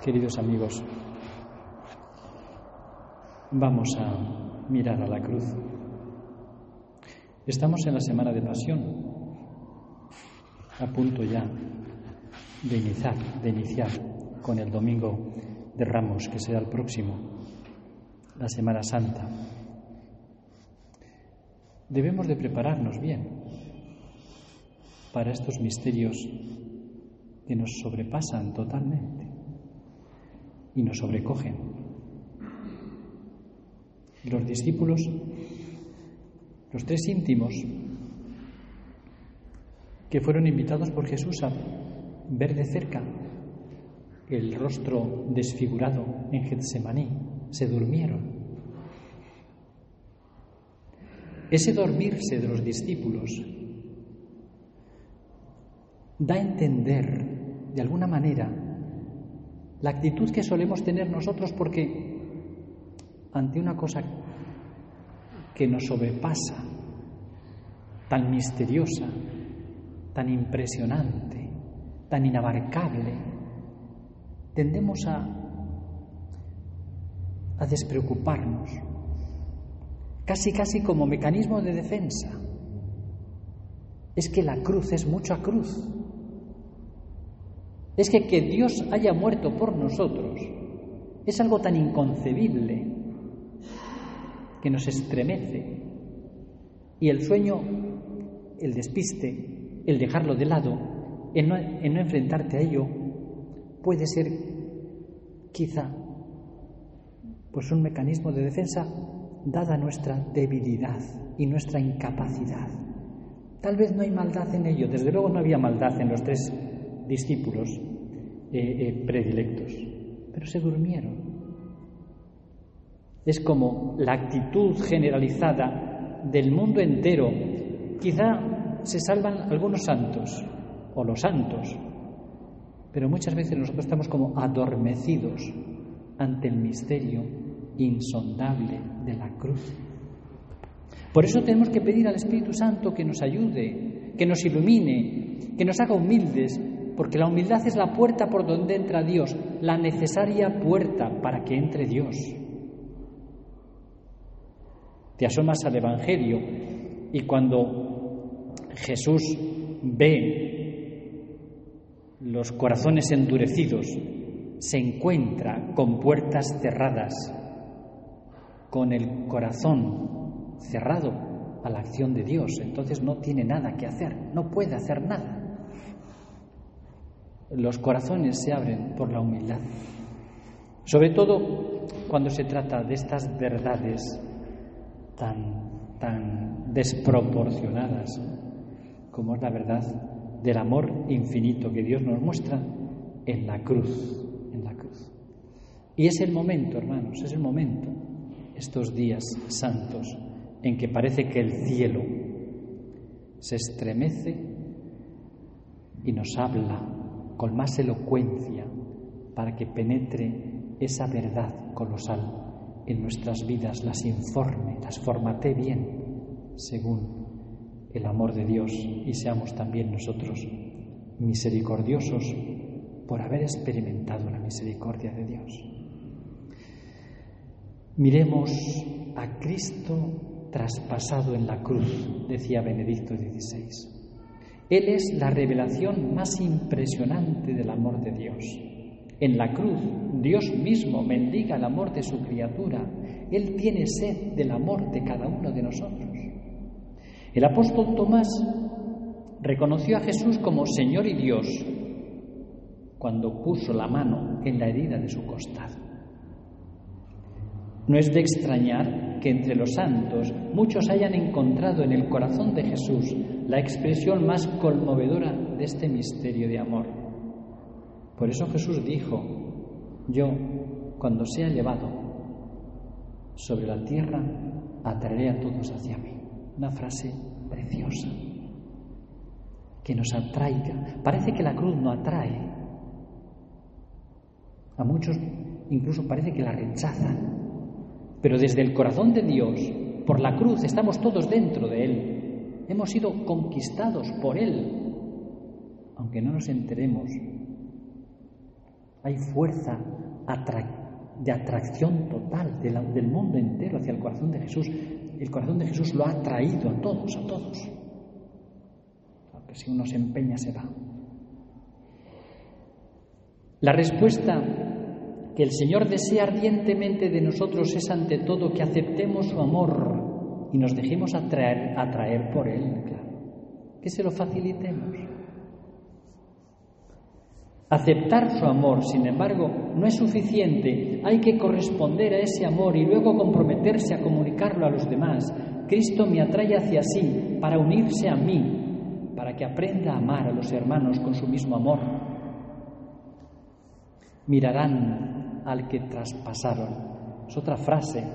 Queridos amigos, vamos a mirar a la cruz. Estamos en la Semana de Pasión, a punto ya de iniciar con el Domingo de Ramos, que será el próximo, la Semana Santa. Debemos de prepararnos bien para estos misterios que nos sobrepasan totalmente y nos sobrecogen. Los discípulos, los tres íntimos, que fueron invitados por Jesús a ver de cerca el rostro desfigurado en Getsemaní, se durmieron. Ese dormirse de los discípulos da a entender, de alguna manera, la actitud que solemos tener nosotros, porque ante una cosa que nos sobrepasa, tan misteriosa, tan impresionante, tan inabarcable, tendemos a despreocuparnos, casi como mecanismo de defensa. Es que la cruz es mucha cruz. Es que Dios haya muerto por nosotros es algo tan inconcebible que nos estremece. Y el sueño, el despiste, el dejarlo de lado, el no enfrentarte a ello, puede ser quizá pues un mecanismo de defensa dada nuestra debilidad y nuestra incapacidad. Tal vez no hay maldad en ello, desde luego no había maldad en los tres discípulos predilectos, pero se durmieron. Es como la actitud generalizada del mundo entero. Quizá se salvan algunos santos o los santos, pero muchas veces nosotros estamos como adormecidos ante el misterio insondable de la cruz. Por eso tenemos que pedir al Espíritu Santo que nos ayude, que nos ilumine, que nos haga humildes, porque la humildad es la puerta por donde entra Dios, la necesaria puerta para que entre Dios. Te asomas al Evangelio y cuando Jesús ve los corazones endurecidos, se encuentra con puertas cerradas, con el corazón cerrado a la acción de Dios. Entonces no tiene nada que hacer, no puede hacer nada. Los corazones se abren por la humildad, sobre todo cuando se trata de estas verdades tan desproporcionadas como es la verdad del amor infinito que Dios nos muestra en la cruz. Y es el momento, hermanos, es el momento, estos días santos, en que parece que el cielo se estremece y nos habla con más elocuencia para que penetre esa verdad colosal en nuestras vidas, las informe, las formate bien según el amor de Dios, y seamos también nosotros misericordiosos por haber experimentado la misericordia de Dios. Miremos a Cristo traspasado en la cruz, decía Benedicto XVI. Él es la revelación más impresionante del amor de Dios. En la cruz, Dios mismo mendiga el amor de su criatura. Él tiene sed del amor de cada uno de nosotros. El apóstol Tomás reconoció a Jesús como Señor y Dios cuando puso la mano en la herida de su costado. No es de extrañar que entre los santos muchos hayan encontrado en el corazón de Jesús la expresión más conmovedora de este misterio de amor. Por eso Jesús dijo: yo, cuando sea llevado sobre la tierra, atraeré a todos hacia mí. Una frase preciosa, que nos atraiga. Parece que la cruz no atrae. A muchos incluso parece que la rechazan. Pero desde el corazón de Dios, por la cruz, estamos todos dentro de Él. Hemos sido conquistados por Él, aunque no nos enteremos. Hay fuerza de atracción total del mundo entero hacia el corazón de Jesús. El corazón de Jesús lo ha atraído a todos, a todos. Aunque si uno se empeña, se va. La respuesta que el Señor desea ardientemente de nosotros es, ante todo, que aceptemos su amor y nos dejemos atraer por Él, claro. Que se lo facilitemos. Aceptar su amor, sin embargo, no es suficiente. Hay que corresponder a ese amor y luego comprometerse a comunicarlo a los demás. Cristo me atrae hacia sí para unirse a mí, para que aprenda a amar a los hermanos con su mismo amor. Mirarán al que traspasaron. Es otra frase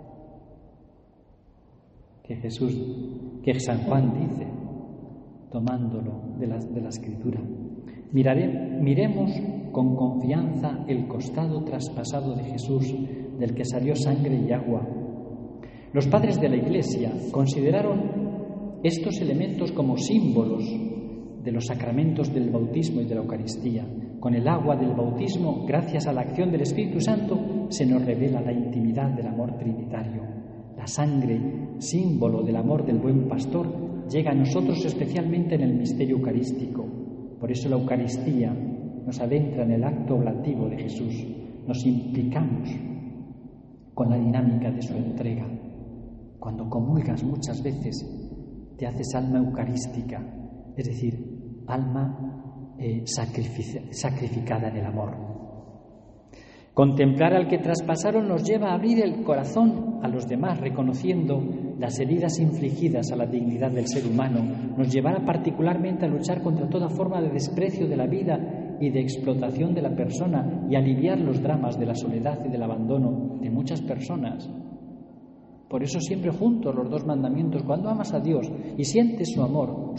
que San Juan dice, tomándolo de la Escritura. Miremos con confianza el costado traspasado de Jesús, del que salió sangre y agua. Los padres de la Iglesia consideraron estos elementos como símbolos de los sacramentos del bautismo y de la Eucaristía. Con el agua del bautismo, gracias a la acción del Espíritu Santo, se nos revela la intimidad del amor trinitario. La sangre, símbolo del amor del buen pastor, llega a nosotros especialmente en el misterio eucarístico. Por eso la Eucaristía nos adentra en el acto oblativo de Jesús. Nos implicamos con la dinámica de su entrega. Cuando comulgas muchas veces, te haces alma eucarística, es decir, alma sacrificada en el amor. Contemplar al que traspasaron nos lleva a abrir el corazón a los demás, reconociendo las heridas infligidas a la dignidad del ser humano. Nos llevará particularmente a luchar contra toda forma de desprecio de la vida y de explotación de la persona y aliviar los dramas de la soledad y del abandono de muchas personas. Por eso siempre juntos los dos mandamientos. Cuando amas a Dios y sientes su amor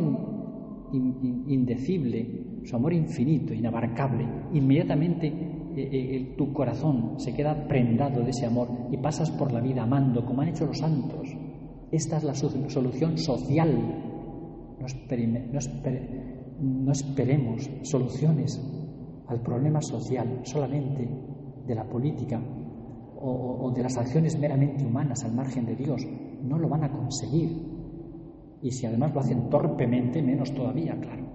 indecible, su amor infinito, inabarcable, inmediatamente tu corazón se queda prendado de ese amor y pasas por la vida amando como han hecho los santos. Esta es la solución social. No esperemos soluciones al problema social solamente de la política o de las acciones meramente humanas al margen de Dios. No lo van a conseguir. Y si además lo hacen torpemente, menos todavía, claro.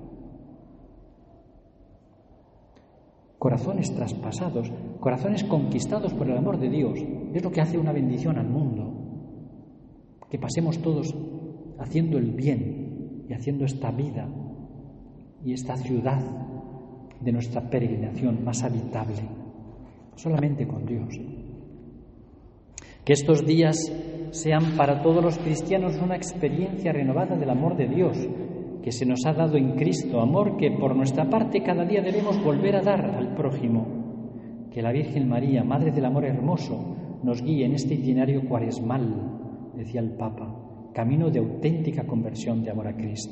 Corazones traspasados, corazones conquistados por el amor de Dios, es lo que hace una bendición al mundo. Que pasemos todos haciendo el bien y haciendo esta vida y esta ciudad de nuestra peregrinación más habitable, solamente con Dios. Que estos días sean para todos los cristianos una experiencia renovada del amor de Dios, que se nos ha dado en Cristo, amor que por nuestra parte cada día debemos volver a dar al prójimo. Que la Virgen María, Madre del Amor Hermoso, nos guíe en este itinerario cuaresmal, decía el Papa, camino de auténtica conversión de amor a Cristo.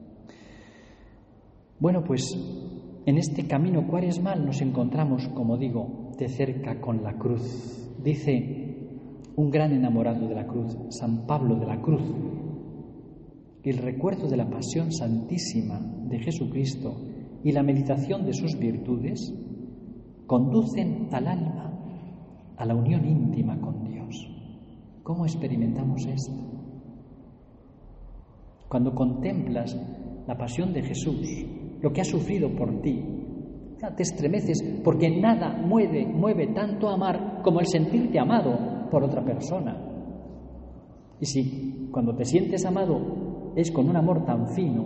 Bueno, pues en este camino cuaresmal nos encontramos, como digo, de cerca con la cruz. Dice un gran enamorado de la cruz, San Pablo de la Cruz, que el recuerdo de la pasión santísima de Jesucristo y la meditación de sus virtudes conducen al alma a la unión íntima con Dios. ¿Cómo experimentamos esto? Cuando contemplas la pasión de Jesús, lo que ha sufrido por ti, te estremeces porque nada mueve tanto amar como el sentirte amado por otra persona. Y si cuando te sientes amado es con un amor tan fino,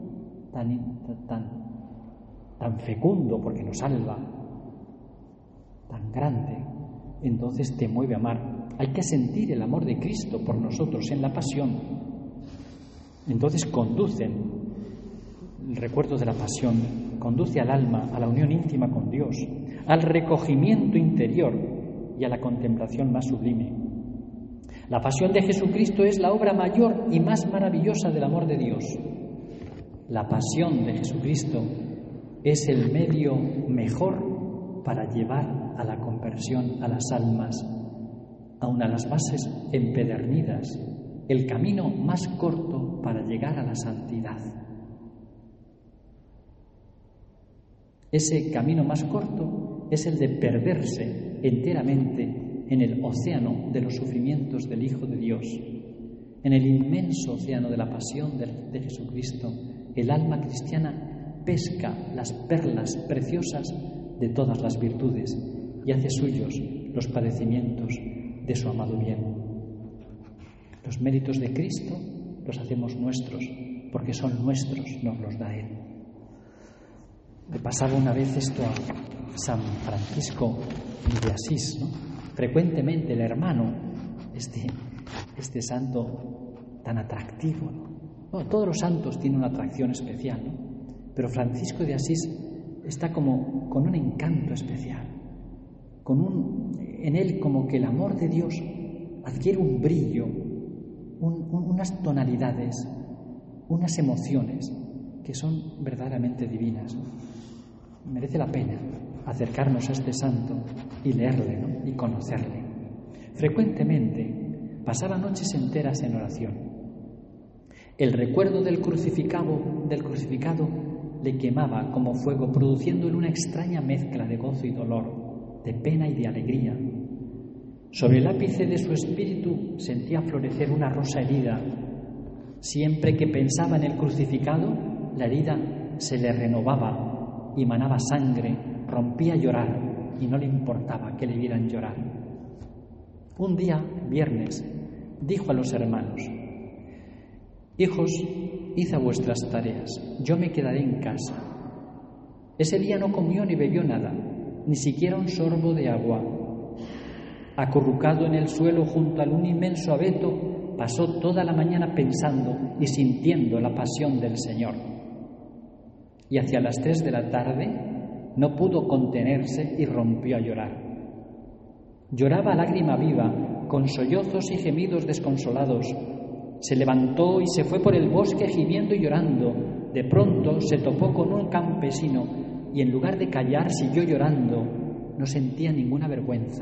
tan fecundo porque nos salva, tan grande, entonces te mueve a amar. Hay que sentir el amor de Cristo por nosotros en la pasión. Entonces el recuerdo de la pasión conduce al alma a la unión íntima con Dios, al recogimiento interior y a la contemplación más sublime. La pasión de Jesucristo es la obra mayor y más maravillosa del amor de Dios. La pasión de Jesucristo es el medio mejor para llevar a la conversión a las almas, aun a las bases empedernidas, el camino más corto para llegar a la santidad. Ese camino más corto es el de perderse enteramente en el océano de los sufrimientos del Hijo de Dios, en el inmenso océano de la pasión de Jesucristo. El alma cristiana pesca las perlas preciosas de todas las virtudes y hace suyos los padecimientos de su amado bien. Los méritos de Cristo los hacemos nuestros, porque son nuestros, nos los da Él. Le pasaba una vez esto a San Francisco de Asís, ¿no? Frecuentemente el hermano, este santo tan atractivo, ¿no? Bueno, todos los santos tienen una atracción especial, ¿no? Pero Francisco de Asís está como con un encanto especial, en él como que el amor de Dios adquiere un brillo, unas tonalidades, unas emociones que son verdaderamente divinas, ¿no? Merece la pena acercarnos a este santo y leerle, ¿no? Y conocerle. Frecuentemente pasaba noches enteras en oración. El recuerdo del crucificado le quemaba como fuego, produciéndole una extraña mezcla de gozo y dolor, de pena y de alegría. Sobre el ápice de su espíritu sentía florecer una rosa herida. Siempre que pensaba en el crucificado, la herida se le renovaba y manaba sangre, rompía a llorar y no le importaba que le vieran llorar. Un día, viernes, dijo a los hermanos: «Hijos, id a vuestras tareas, yo me quedaré en casa». Ese día no comió ni bebió nada, ni siquiera un sorbo de agua. Acurrucado en el suelo junto a un inmenso abeto, pasó toda la mañana pensando y sintiendo la pasión del Señor. Y hacia las 3 de la tarde no pudo contenerse y rompió a llorar. Lloraba a lágrima viva, con sollozos y gemidos desconsolados. Se levantó y se fue por el bosque gimiendo y llorando. De pronto se topó con un campesino y en lugar de callar siguió llorando. No sentía ninguna vergüenza.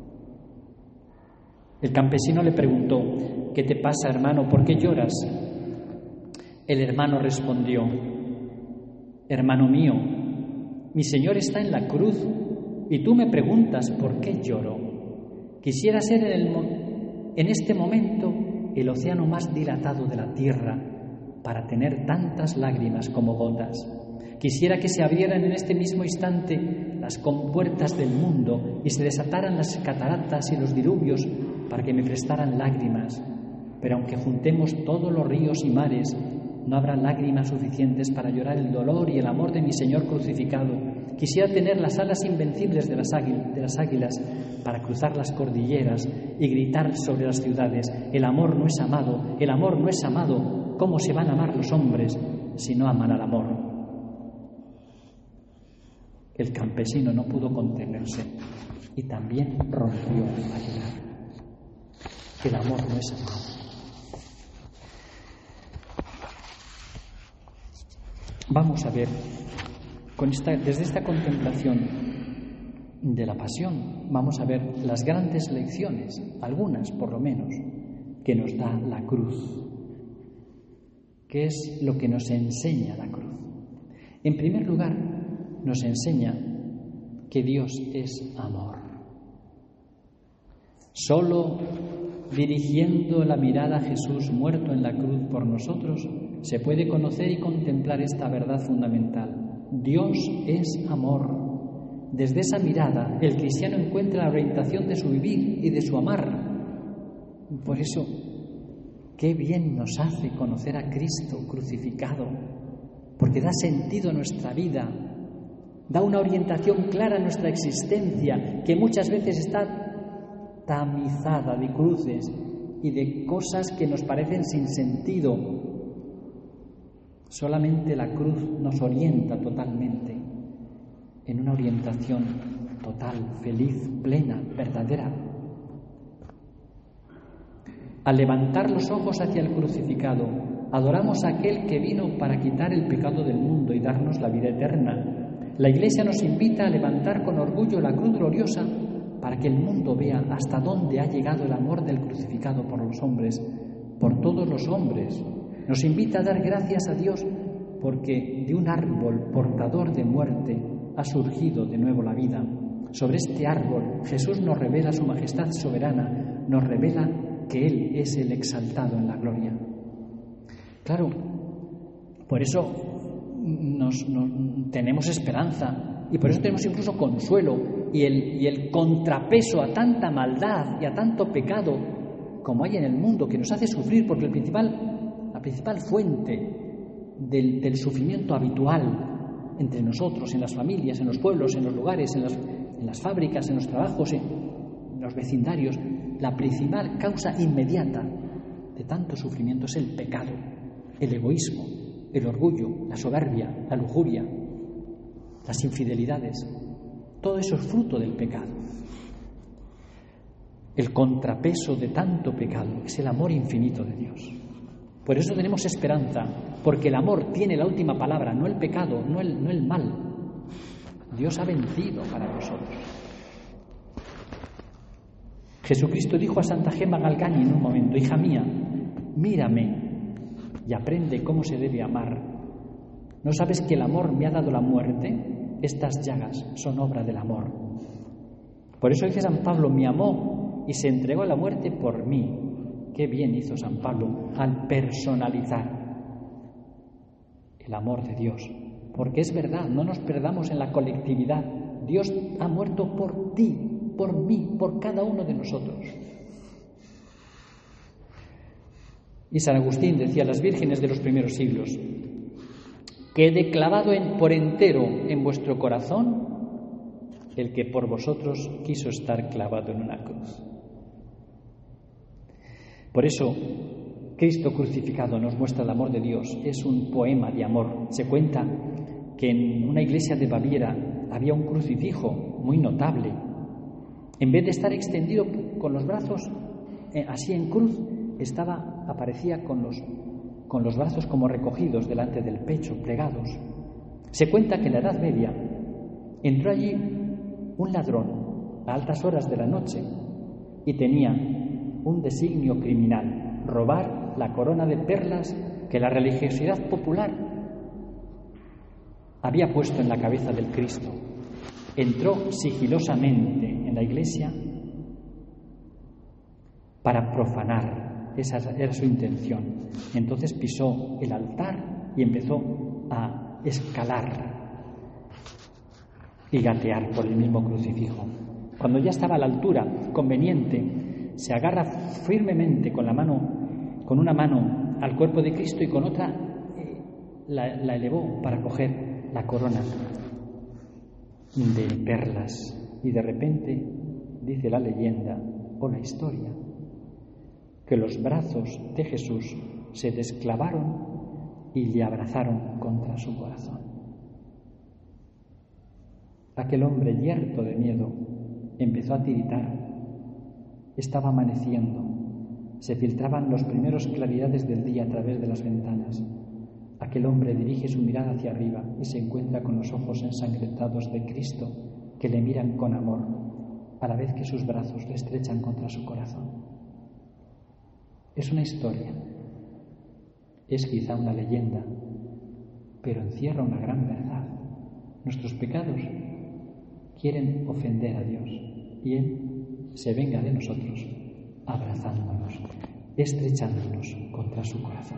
El campesino le preguntó: «¿Qué te pasa, hermano? ¿Por qué lloras?». El hermano respondió: «Hermano mío, mi Señor está en la cruz y tú me preguntas por qué lloro. Quisiera ser en este momento el océano más dilatado de la tierra para tener tantas lágrimas como gotas. Quisiera que se abrieran en este mismo instante las compuertas del mundo y se desataran las cataratas y los diluvios para que me prestaran lágrimas. Pero aunque juntemos todos los ríos y mares, no habrá lágrimas suficientes para llorar el dolor y el amor de mi Señor crucificado. Quisiera tener las alas invencibles de las águilas para cruzar las cordilleras y gritar sobre las ciudades: el amor no es amado, el amor no es amado. ¿Cómo se van a amar los hombres si no aman al amor?». El campesino no pudo contenerse y también rompió a llorar. El amor no es amado. Vamos a ver, desde esta contemplación de la pasión, vamos a ver las grandes lecciones, algunas por lo menos, que nos da la cruz. ¿Qué es lo que nos enseña la cruz? En primer lugar, nos enseña que Dios es amor. Solo dirigiendo la mirada a Jesús muerto en la cruz por nosotros se puede conocer y contemplar esta verdad fundamental. Dios es amor. Desde esa mirada el cristiano encuentra la orientación de su vivir y de su amar. Por eso, qué bien nos hace conocer a Cristo crucificado, porque da sentido a nuestra vida, da una orientación clara a nuestra existencia, que muchas veces está tamizada de cruces y de cosas que nos parecen sin sentido. Solamente la cruz nos orienta totalmente, en una orientación total, feliz, plena, verdadera. Al levantar los ojos hacia el crucificado, adoramos a aquel que vino para quitar el pecado del mundo y darnos la vida eterna. La Iglesia nos invita a levantar con orgullo la cruz gloriosa para que el mundo vea hasta dónde ha llegado el amor del crucificado por los hombres, por todos los hombres. Nos invita a dar gracias a Dios porque de un árbol portador de muerte ha surgido de nuevo la vida. sobre este árbol, Jesús nos revela su majestad soberana, nos revela que Él es el exaltado en la gloria. Claro, por eso tenemos esperanza y por eso tenemos incluso consuelo y el contrapeso a tanta maldad y a tanto pecado como hay en el mundo, que nos hace sufrir, porque la principal fuente del sufrimiento habitual entre nosotros, en las familias, en los pueblos, en los lugares, en las fábricas, en los trabajos, en los vecindarios, la principal causa inmediata de tanto sufrimiento es el pecado, el egoísmo, el orgullo, la soberbia, la lujuria, las infidelidades. Todo eso es fruto del pecado. El contrapeso de tanto pecado es el amor infinito de Dios. Por eso tenemos esperanza, porque el amor tiene la última palabra, no el pecado, no el mal. Dios ha vencido para nosotros. Jesucristo dijo a Santa Gemma Galgani en un momento: hija mía, mírame y aprende cómo se debe amar. ¿No sabes que el amor me ha dado la muerte? Estas llagas son obra del amor. Por eso dice San Pablo: me amó y se entregó a la muerte por mí. Qué bien hizo San Pablo al personalizar el amor de Dios. Porque es verdad, no nos perdamos en la colectividad. Dios ha muerto por ti, por mí, por cada uno de nosotros. Y San Agustín decía: las vírgenes de los primeros siglos, quede clavado por entero en vuestro corazón el que por vosotros quiso estar clavado en una cruz. Por eso, Cristo crucificado nos muestra el amor de Dios. Es un poema de amor. Se cuenta que en una iglesia de Baviera había un crucifijo muy notable. En vez de estar extendido con los brazos así en cruz, aparecía con los brazos como recogidos delante del pecho, plegados. Se cuenta que en la Edad Media entró allí un ladrón a altas horas de la noche y tenía un designio criminal: robar la corona de perlas que la religiosidad popular había puesto en la cabeza del Cristo. Entró sigilosamente en la iglesia para profanar. Esa era su intención. Entonces pisó el altar y empezó a escalar y gatear por el mismo crucifijo. Cuando ya estaba a la altura conveniente, se agarra firmemente con una mano al cuerpo de Cristo y con otra la elevó para coger la corona de perlas. Y de repente, dice la leyenda o la historia, que los brazos de Jesús se desclavaron y le abrazaron contra su corazón. Aquel hombre, yerto de miedo, empezó a tiritar. Estaba amaneciendo. Se filtraban las primeras claridades del día a través de las ventanas. Aquel hombre dirige su mirada hacia arriba y se encuentra con los ojos ensangrentados de Cristo, que le miran con amor, a la vez que sus brazos le estrechan contra su corazón. Es una historia, es quizá una leyenda, pero encierra una gran verdad. Nuestros pecados quieren ofender a Dios y Él se venga de nosotros abrazándonos, estrechándonos contra su corazón.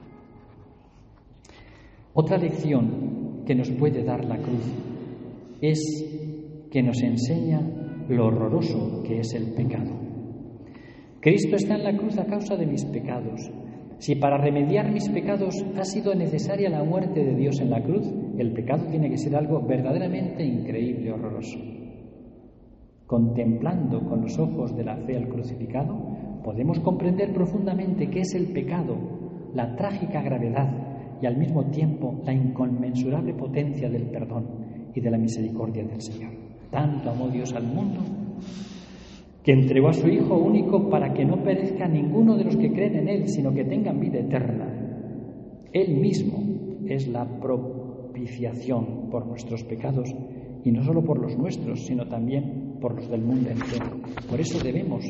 Otra lección que nos puede dar la cruz es que nos enseña lo horroroso que es el pecado. Cristo está en la cruz a causa de mis pecados. Si para remediar mis pecados ha sido necesaria la muerte de Dios en la cruz, el pecado tiene que ser algo verdaderamente increíble, horroroso. Contemplando con los ojos de la fe al crucificado, podemos comprender profundamente qué es el pecado, la trágica gravedad y al mismo tiempo la inconmensurable potencia del perdón y de la misericordia del Señor. Tanto amó Dios al mundo que entregó a su Hijo único para que no perezca ninguno de los que creen en Él, sino que tengan vida eterna. Él mismo es la propiciación por nuestros pecados, y no solo por los nuestros, sino también por los del mundo entero. Por eso debemos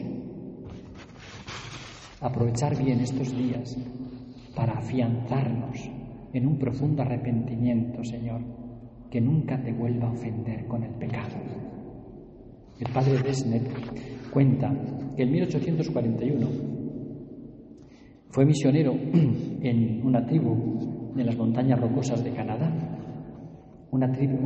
aprovechar bien estos días para afianzarnos en un profundo arrepentimiento, Señor, que nunca te vuelva a ofender con el pecado. El padre Desnet cuenta que en 1841 fue misionero en una tribu en las montañas rocosas de Canadá, una tribu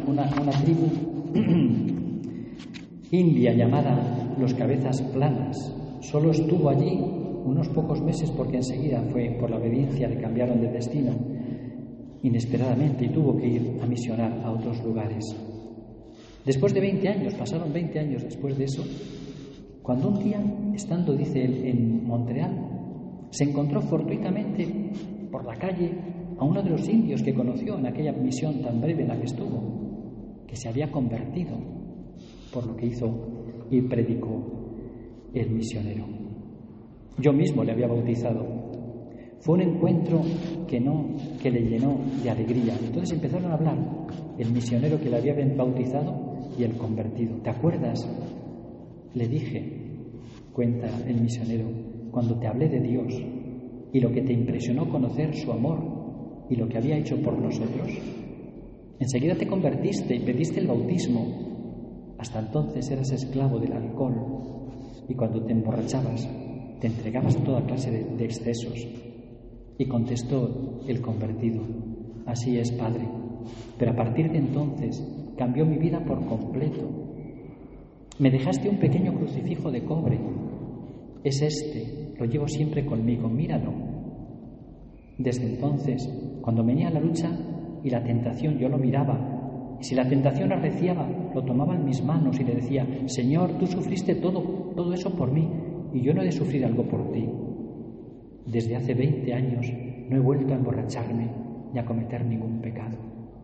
india llamada los Cabezas Planas. Solo estuvo allí unos pocos meses porque enseguida fue, por la obediencia, le cambiaron de destino inesperadamente y tuvo que ir a misionar a otros lugares. Después de 20 años, pasaron 20 años después de eso, cuando un día, estando, dice él, en Montreal, se encontró fortuitamente por la calle a uno de los indios que conoció en aquella misión tan breve en la que estuvo, que se había convertido por lo que hizo y predicó el misionero. Yo mismo le había bautizado. Fue un encuentro que le llenó de alegría. Entonces empezaron a hablar el misionero que le había bautizado y el convertido. ¿Te acuerdas? Le dije, cuenta el misionero, cuando te hablé de Dios y lo que te impresionó conocer su amor y lo que había hecho por nosotros. Enseguida te convertiste y pediste el bautismo. Hasta entonces eras esclavo del alcohol y cuando te emborrachabas te entregabas a toda clase de excesos. Y contestó el convertido, así es, Padre, pero a partir de entonces cambió mi vida por completo. Me dejaste un pequeño crucifijo de cobre. Es este, lo llevo siempre conmigo, míralo. Desde entonces, cuando venía la lucha y la tentación, yo lo miraba. Y si la tentación arreciaba, lo tomaba en mis manos y le decía, Señor, tú sufriste todo eso por mí y yo no he de sufrir algo por ti. Desde hace 20 años no he vuelto a emborracharme ni a cometer ningún pecado.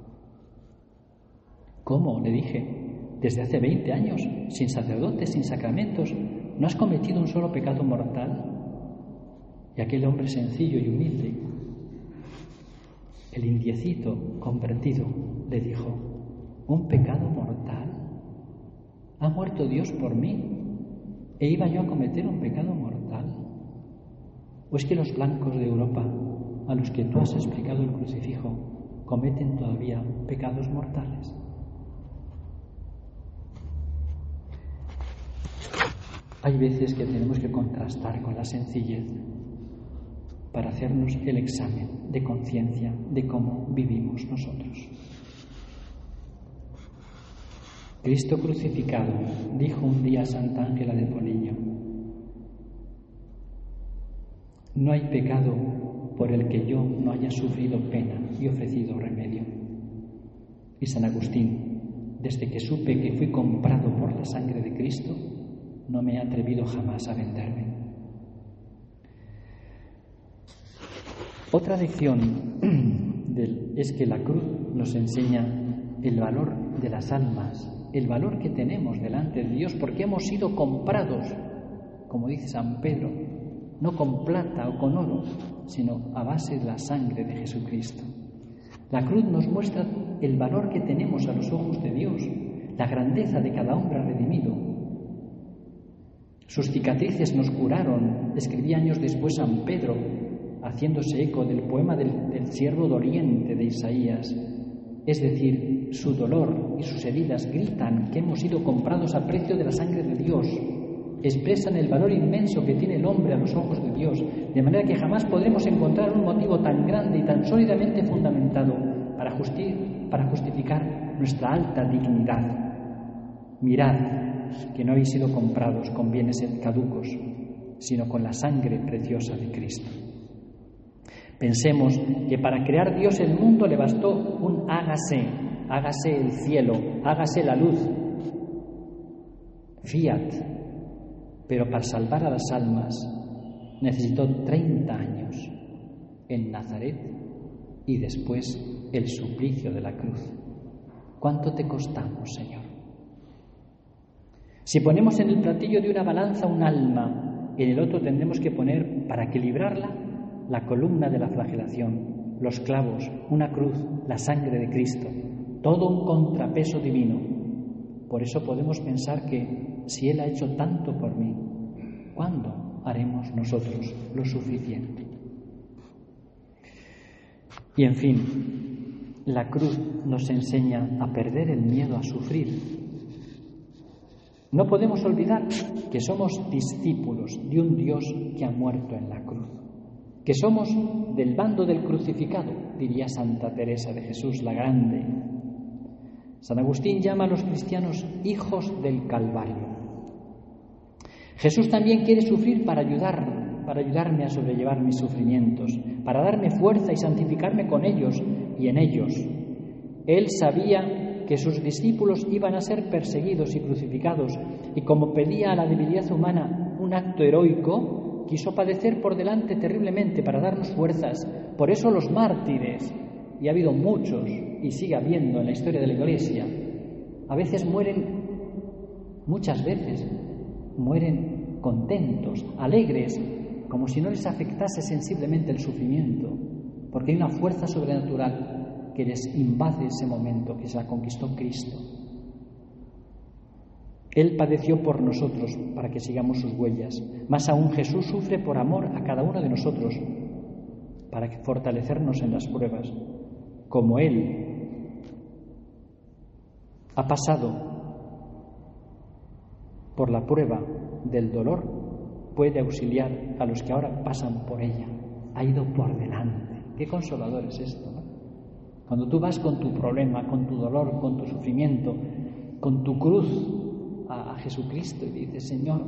¿Cómo? Le dije. Desde hace 20 años, sin sacerdotes, sin sacramentos, ¿no has cometido un solo pecado mortal? Y aquel hombre sencillo y humilde, el indiecito convertido, le dijo, ¿un pecado mortal? ¿Ha muerto Dios por mí? ¿E iba yo a cometer un pecado mortal? ¿O es que los blancos de Europa, a los que tú has explicado el crucifijo, cometen todavía pecados mortales? Hay veces que tenemos que contrastar con la sencillez para hacernos el examen de conciencia de cómo vivimos nosotros. Cristo crucificado dijo un día a Santa Ángela de Poliño, no hay pecado por el que yo no haya sufrido pena y ofrecido remedio. Y San Agustín, desde que supe que fui comprado por la sangre de Cristo, no me he atrevido jamás a venderme. Otra lección es que la cruz nos enseña el valor de las almas, el valor que tenemos delante de Dios, porque hemos sido comprados, como dice San Pedro, no con plata o con oro, sino a base de la sangre de Jesucristo. La cruz nos muestra el valor que tenemos a los ojos de Dios, la grandeza de cada hombre redimido. Sus cicatrices nos curaron, escribía años después San Pedro, haciéndose eco del poema del siervo doliente de Isaías. Es decir, su dolor y sus heridas gritan que hemos sido comprados a precio de la sangre de Dios. Expresan el valor inmenso que tiene el hombre a los ojos de Dios, de manera que jamás podremos encontrar un motivo tan grande y tan sólidamente fundamentado para justificar nuestra alta dignidad. Mirad que no habéis sido comprados con bienes caducos, sino con la sangre preciosa de Cristo. Pensemos que para crear Dios el mundo le bastó un hágase el cielo, hágase la luz, fiat, pero para salvar a las almas necesitó 30 años en Nazaret y después el suplicio de la cruz. ¿Cuánto te costamos, Señor? Si ponemos en el platillo de una balanza un alma, en el otro tendremos que poner, para equilibrarla, la columna de la flagelación, los clavos, una cruz, la sangre de Cristo, todo un contrapeso divino. Por eso podemos pensar que si Él ha hecho tanto por mí, ¿cuándo haremos nosotros lo suficiente? Y en fin, la cruz nos enseña a perder el miedo a sufrir. No podemos olvidar que somos discípulos de un Dios que ha muerto en la cruz, que somos del bando del crucificado, diría Santa Teresa de Jesús la Grande. San Agustín llama a los cristianos hijos del Calvario. Jesús también quiere sufrir para ayudarme a sobrellevar mis sufrimientos, para darme fuerza y santificarme con ellos y en ellos. Él sabía que sus discípulos iban a ser perseguidos y crucificados, y como pedía a la debilidad humana un acto heroico, quiso padecer por delante terriblemente para darnos fuerzas. Por eso los mártires, y ha habido muchos, y sigue habiendo en la historia de la Iglesia, a veces muchas veces mueren contentos, alegres, como si no les afectase sensiblemente el sufrimiento, porque hay una fuerza sobrenatural que les invade ese momento, que se la conquistó Cristo. Él padeció por nosotros para que sigamos sus huellas. Más aún, Jesús sufre por amor a cada uno de nosotros para fortalecernos en las pruebas. Como Él ha pasado por la prueba del dolor, puede auxiliar a los que ahora pasan por ella. Ha ido por delante. Qué consolador es esto, ¿no? Cuando tú vas con tu problema, con tu dolor, con tu sufrimiento, con tu cruz a Jesucristo y dices: Señor,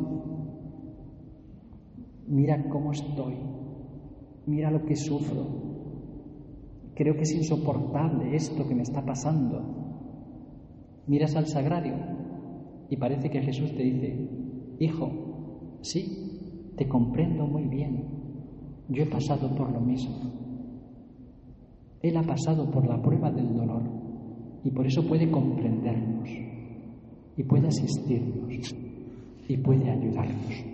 mira cómo estoy, mira lo que sufro, creo que es insoportable esto que me está pasando. Miras al sagrario y parece que Jesús te dice: hijo, sí, te comprendo muy bien, yo he pasado por lo mismo. Él ha pasado por la prueba del dolor y por eso puede comprendernos y puede asistirnos y puede ayudarnos.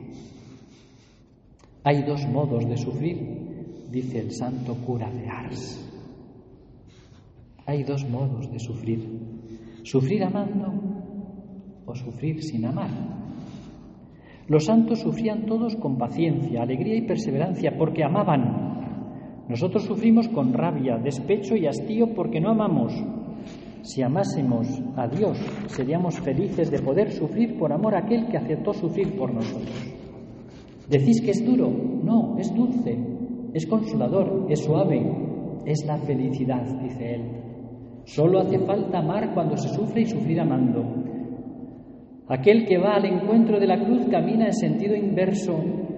Hay dos modos de sufrir, dice el santo cura de Ars. Hay dos modos de sufrir: sufrir amando o sufrir sin amar. Los santos sufrían todos con paciencia, alegría y perseverancia porque amaban. Nosotros sufrimos con rabia, despecho y hastío porque no amamos. Si amásemos a Dios, seríamos felices de poder sufrir por amor a aquel que aceptó sufrir por nosotros. ¿Decís que es duro? No, es dulce, es consolador, es suave, es la felicidad, dice él. Solo hace falta amar cuando se sufre y sufrir amando. Aquel que va al encuentro de la cruz camina en sentido inverso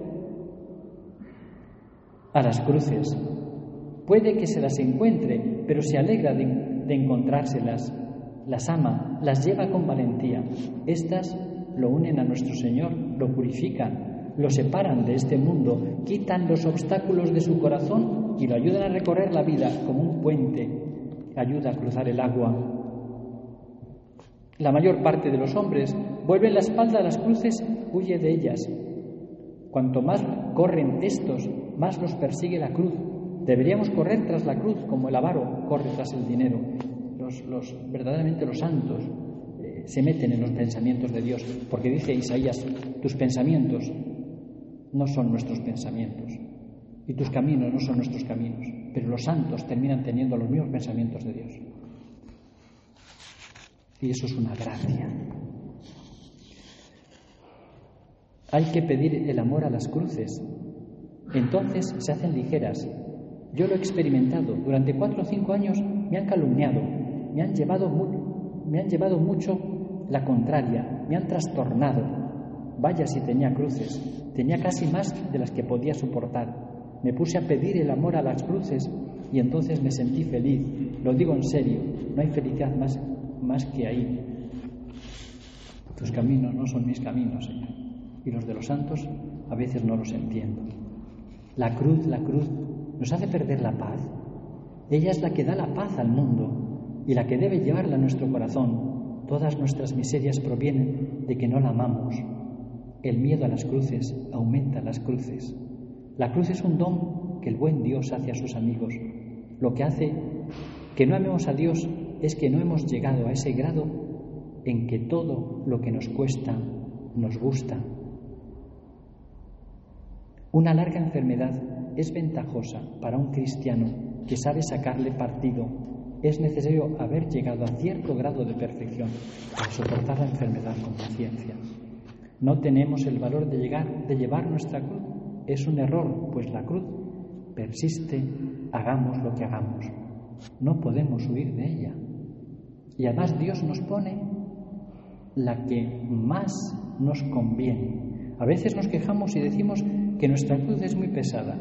a las cruces. Puede que se las encuentre, pero se alegra de encontrárselas, las ama, las lleva con valentía. Estas lo unen a nuestro Señor, lo purifican, lo separan de este mundo, quitan los obstáculos de su corazón y lo ayudan a recorrer la vida como un puente que ayuda a cruzar el agua. La mayor parte de los hombres vuelven la espalda a las cruces, huye de ellas. Cuanto más corren estos, más los persigue la cruz. Deberíamos correr tras la cruz como el avaro corre tras el dinero. Verdaderamente los santos se meten en los pensamientos de Dios, porque dice Isaías: tus pensamientos no son nuestros pensamientos y tus caminos no son nuestros caminos, pero los santos terminan teniendo los mismos pensamientos de Dios. Y eso es una gracia. Hay que pedir el amor a las cruces. Entonces se hacen ligeras. Yo lo he experimentado. Durante 4 o 5 años me han calumniado, me han llevado mucho la contraria, me han trastornado. Vaya si tenía cruces, tenía casi más de las que podía soportar. Me puse a pedir el amor a las cruces y entonces me sentí feliz. Lo digo en serio, no hay felicidad más que ahí. Tus caminos no son mis caminos, Señor, y los de los santos a veces no los entiendo. La cruz nos hace perder la paz. Ella es la que da la paz al mundo y la que debe llevarla a nuestro corazón. Todas nuestras miserias provienen de que no la amamos. El miedo a las cruces aumenta las cruces. La cruz es un don que el buen Dios hace a sus amigos. Lo que hace que no amemos a Dios es que no hemos llegado a ese grado en que todo lo que nos cuesta nos gusta. Una larga enfermedad es ventajosa para un cristiano que sabe sacarle partido es necesario haber llegado a cierto grado de perfección para soportar la enfermedad con paciencia. No tenemos el valor de llevar nuestra cruz. Es un error, pues la cruz persiste, hagamos lo que hagamos. No podemos huir de ella. Y además Dios nos pone la que más nos conviene. A veces nos quejamos y decimos que nuestra cruz es muy pesada.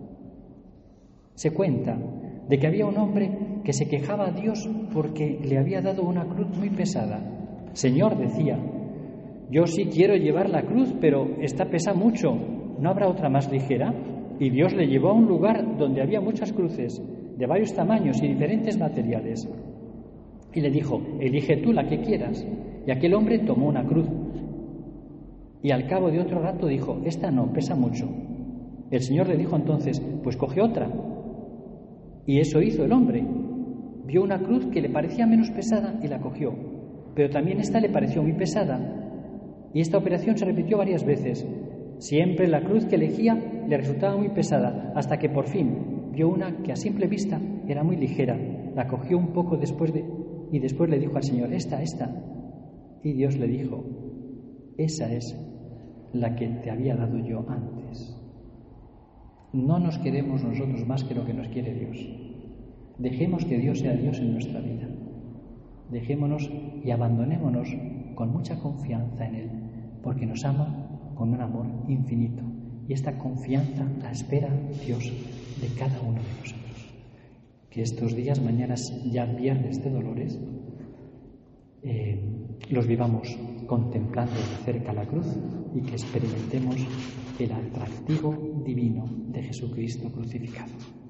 Se cuenta de que había un hombre que se quejaba a Dios porque le había dado una cruz muy pesada. Señor, decía, yo sí quiero llevar la cruz, pero esta pesa mucho. ¿No habrá otra más ligera? Y Dios le llevó a un lugar donde había muchas cruces de varios tamaños y diferentes materiales. Y le dijo, elige tú la que quieras. Y aquel hombre tomó una cruz. Y al cabo de otro rato dijo, esta no, pesa mucho. El Señor le dijo entonces, pues coge otra. Y eso hizo el hombre. Vio una cruz que le parecía menos pesada y la cogió. Pero también esta le pareció muy pesada. Y esta operación se repitió varias veces. Siempre la cruz que elegía le resultaba muy pesada, hasta que por fin vio una que a simple vista era muy ligera. La cogió un poco y después le dijo al Señor, esta. Y Dios le dijo, esa es la que te había dado yo antes. No nos queremos nosotros más que lo que nos quiere Dios. Dejemos que Dios sea Dios en nuestra vida. Dejémonos y abandonémonos con mucha confianza en Él, porque nos ama con un amor infinito. Y esta confianza la espera Dios de cada uno de nosotros. Que estos días, mañana ya viernes de Dolores, los vivamos contemplando de cerca la cruz y que experimentemos el atractivo divino de Jesucristo crucificado.